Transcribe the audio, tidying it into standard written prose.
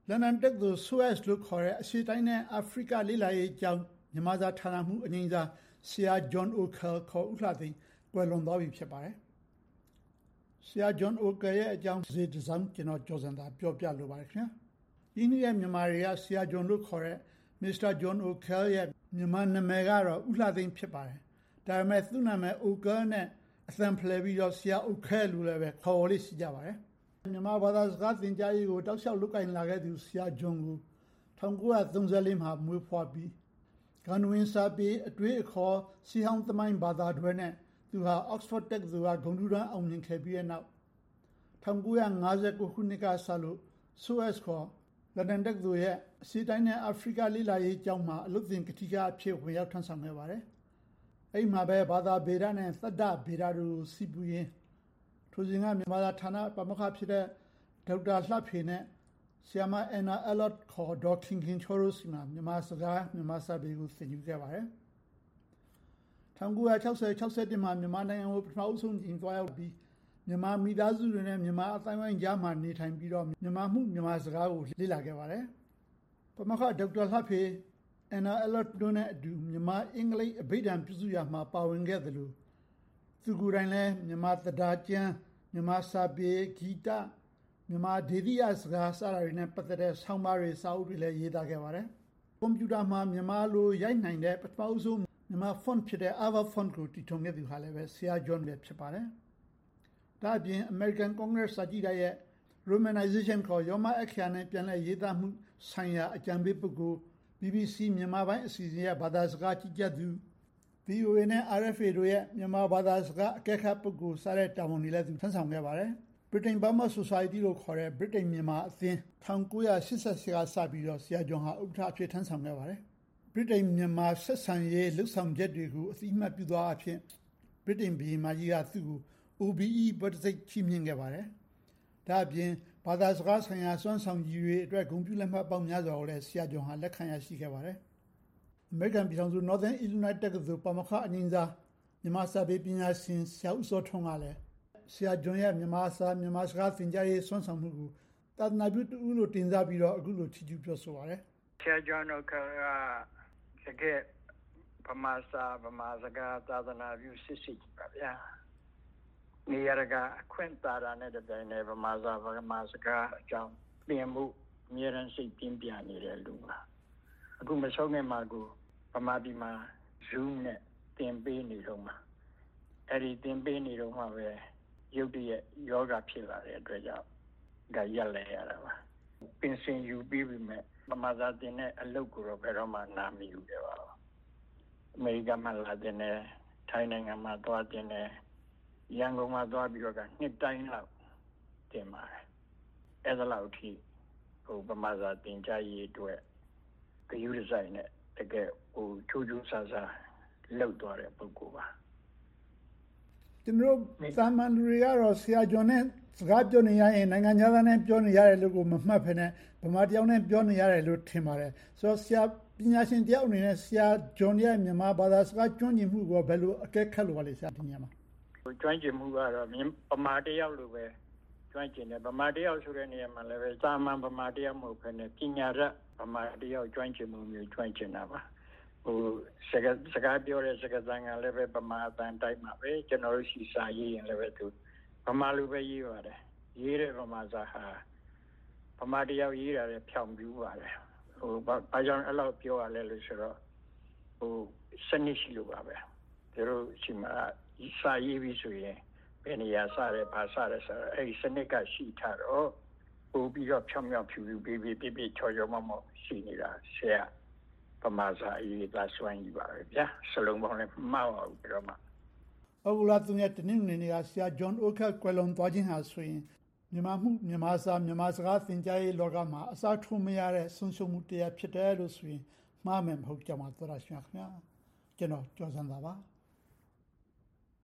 လန်ဒန်တက္ကသိုလ် SOAS လို့ခေါ်တဲ့အရှေ့တိုင်းနဲ့အာဖရိကလေ့လာရေးကျောင်းမြန်မာစာဌာနမှူးအငြိမ်းစားဆရာ John O'Kell ခေါ်ဦးလှသိန်းကွယ်လွန်သွားပြီဖြစ်ပါတယ်။ဆရာ John O'Kell ရဲ့အကြောင်းဇေတစောင်းကျွန်တော်ကျော်စံသာပြောပြလိုပါတယ်ခင်ဗျာ။ဒီနေ့ရဲ့မြန်မာတွေကဆရာ John လို့ခေါ်တဲ့ Mr. John O'Kell ရဲ့မြန်မာနာမည်ကတော့ဦးလှသိန်းဖြစ်ပါတယ်။ဒါပေမဲ့သူ့နာမည် O'Kell နဲ့အသံဖလှယ်ပြီးတော့ဆရာ O'Kell လို့လည်းပဲခေါ်လေးရှိကြပါတယ်။မြန်မာဘာသာစကားသင်ကြားရေးကိုတောက်လျှောက်လုပ်ကိုင်လာခဲ့သူဆရာ John ကို1934မှာမွေးဖွားပြီးဂန္ဓဝင်စာပေအတွေ့အခေါ်စီဟောင်းသမိုင်းဘာသာတွဲနဲ့သူဟာ Oxford တက္ကသိုလ်ကဂုဏ်ထူးတန်းအောင်မြင်ခဲ့ပြီးတဲ့နောက်1959ခုနှစ်ကစလို့ SOAS ခေါ်လန်ဒန်တက္ကသိုလ်ရဲ့အရှေ့တိုင်းနဲ့အာဖရိကလေ့လာရေးကျောင်းမှာအလုပ်သင်ကတိကအဖြစ်ဝင်ရောက်ထမ်းဆောင်ခဲ့ပါတယ်။အဲ့မှာပဲဘာသာဗေဒနဲ့သတ္တဗေဒတို့စီပူရင်းထိုစဉ်ကမြန်မာဌာနပါမောက္ခဖြစ်တဲ့ဒေါက်တာလှဖေနဲ့ဆရာမအန်နာအလော့ခေါ်ဒေါ်ခင်ခင်ချောတို့စီမှာမြန်မာစကားမြန်မာစာပေကိုသင်ယူခဲ့ပါတယ်။1960-61မှာမြန်မာနိုင်ငံကိုပထမဦးဆုံးကြိမ်သွားရောက်ပြီးမြန်မာမိသားစုတွေနဲ့မြန်မာအတိုင်းအဝိုင်းကြားမှာနေထိုင်ပြီးတော့မြန်မာမှုမြန်မာစကားကိုလေ့လာခဲ့ပါတယ်။ပါမောက္ခဒေါက်တာလှဖေအန်နာအလော့တို့နဲ့အတူမြန်မာအင်္ဂလိပ်အဘိဓမ္မာပြုစုရာမှာပါဝင်ခဲ့သလိုသူကိုယ်တိုင်လည်းမြန်မာသဒ္ဒါကျမ်းမြန်မာစာပေဂီတမြန်မာဒေသီယစကားစတာတွေနဲ့ပတ်သက်တဲ့ဆောင်းပါးတွေစာအုပ်တွေလည်းရေးသားခဲ့ပါတယ်။ကွန်ပျူတာမှာမြန်မာလိုရိုက်နိုင်တဲ့ပထမဆုံးမြန်မာ font ဖြစ်တဲ့ Ava font ကိုတည်ထောင်ခဲ့သူဟာလည်းပဲဆရာ John ပဲဖြစ်ပါတယ်။ဒါအပြင် American Congress စာကြည့်တိုက်ရဲ့ Romanization ခေါ်ရောမအခရာနဲ့ပြန်လည်ရေးသားမှုဆိုင်ရာအကြံပေးပုဂ္ဂိုလ် BBC မြန်မာပိုင်းအစီအစဉ်ရဲ့ဘာသာစကားကြီးကြပ်သူ VOA နဲ့ RFA တို့ရဲ့မြန်မာဘာသာစကားအကဲခတ်ပုဂ္ဂိုလ်စတဲ့တာဝန်တွေလည်းသူထမ်းဆောင်ခဲ့ပါတယ်။ Britain Burma Society လို့ခေါ်တဲ့ Britain မြန်မာအသင်း1988ကစပြီးတော့ဆရာ John ဟာဥက္ကဋ္ဌအဖြစ်ထမ်းဆောင်ခဲ့ပါတယ်။ Britain မြန်မာဆက်ဆံရေးလှုပ်ဆောင်ချက်တွေကိုအသိအမှတ်ပြုသောအဖြစ် Britain ဘုရင်မကြီးကသူ့ကို OBE ဘွဲ့တံဆိပ်ချီးမြှင့်ခဲ့ပါတယ်။ဒါအပြင်ဘာသာစကားဆိုင်ရာစွမ်းဆောင်ရည်တွေအတွက်ဂုဏ်ပြုလက်မှတ်ပေါင်းများစွာကိုလည်းဆရာ John ဟာလက်ခံရရှိခဲ့ပါတယ်။ American ပြည်ထောင်စု Northern Illinois တက္ကသိုလ်ပါမောက္ခအငြိမ်းစားမြန်မာစာပေပညာရှင်ဆရာဦးစောထွန်းကလည်းဆရာ John ရဲ့မြန်မာစကားသင်ကြားရေးစွမ်းဆောင်မှုကိုသာသနာပြုတူလို့တင်စားပြီးတော့အခုလိုချီးကျူးပြောဆိုပါတယ်။ဆရာ John O'Kell ကတကယ်ဗမာစကားသာသနာပြုစစ်ပါဗျာ။နေရာကအခွင့်သာတာနဲ့တပြိုင်တည်းဗမာစကားအကြောင်းသင်မှုအမြဲတမ်းစိတ်ပြင်းပြနေတဲ့လူပါ။အခုမဆုံးခင်မှာကိုဗမာပြည်မှာ Zoom နဲ့သင်ပေးနေတော့မှာအဲ့ဒီသင်ပေးနေတော့မှာပဲရုပ်တရက်ယောဂဖြစ်လာတဲ့အတွက်ကြောင့်ဒါရက်လဲရတာပါပင်စင်ယူပြီးပြီမဲ့ဗမာသာသင်တဲ့အလုပ်ကိုတော့ဘယ်တော့မှနားမယူခဲ့ပါဘူးအမေရိကန်မှာလာတဲ့ထိုင်းနိုင်ငံမှာသွားတဲ့ရန်ကုန်မှာသွားပြီးတော့နှစ်တိုင်းလောက်တင်ပါတယ်အဲ့ဒါလောက်ထိဗမာသာသင်ကြားရေးအတွက်ဂရုတစိုက်နဲ့တကယ်ထူးထူးဆန်းဆန်းလောက်သွားတဲ့ပုဂ္ဂိုလ်ပါကျွန်တော်သာမန်လူတွေကတော့ဆရာ John နဲ့စကားပြောနေရရင်နိုင်ငံသားနဲ့ပြောနေရတယ်လို့ကိုမမှတ်ဖ ೇನೆ ဗမာတယောက်နဲ့ပြောနေရတယ်လို့ထင်ပါတယ်ဆိုတော့ဆရာပညာရှင်တယောက်အနေနဲ့ဆရာ John ရဲ့မြန်မာဘာသာစကားကျွမ်းကျင်မှုကိုဘယ်လိုအကဲခတ်လို့ပါလဲဆရာဒီညမှာကျွမ်းကျင်မှုကတော့ဗမာတယောက်လိုပဲကျွမ်းကျင်တယ်ဗမာတယောက်ဆိုတဲ့နေရာမှာလည်းပဲသာမန်ဗမာတယောက်မဟုတ်ဘဲနဲ့ပညာရဗမာတယောက်ကျွမ်းကျင်မှုမျိုးကျွမ်းကျင်တာပါစကားပြောတဲ့စကားသံကလည်းပဲဗမာအတန်တိုက်မှာပဲကျွန်တော်တို့ရှိစာရေးရင်လည်းပဲသူဗမာလိုပဲရေးပါတယ်ရေးတဲ့ဗမာစာဟာဗမာတယောက်ရေးတာလည်းဖြောင်ပြူပါတယ်ဘာကြောင့်အဲ့လိုပြောရလဲလို့ဆိုတော့စနစ်ရှိလို့ပါပဲသူတို့ရှိမှာစာရေးပြီးဆိုရင်ဘယ်နေရာစတယ်ဘာစတယ်ဆိုတော့အဲ့ဒီစနစ်ကရှိထားတော့ပို့ပြီးတော့ဖြောင်ဖြူပြချော်မောရှိနေတာဆရာဗမာစာရေးသားစွမ်းကြီးပါပဲဗျာစလုံးပေါင်းလည်းမှားပါဘူးပြီးတော့မှဟုတ်လားသူရဲ့တနင်္ဂနွေနေ့ကဆရာ John O'Kell ကွယ်လွန်သွားခြင်းဟာဆိုရင်မြန်မာမှုမြန်မာစကားသင်ကြားရေးလောကမှာအစားထိုးမရတဲ့ဆုံးရှုံးမှုတရားဖြစ်တယ်လို့ဆိုရင်မှားမယ်မဟုတ်ကြမှာသောတာရှင်ခင်ဗျာကျွန်တော်ကျော်စံသာပါ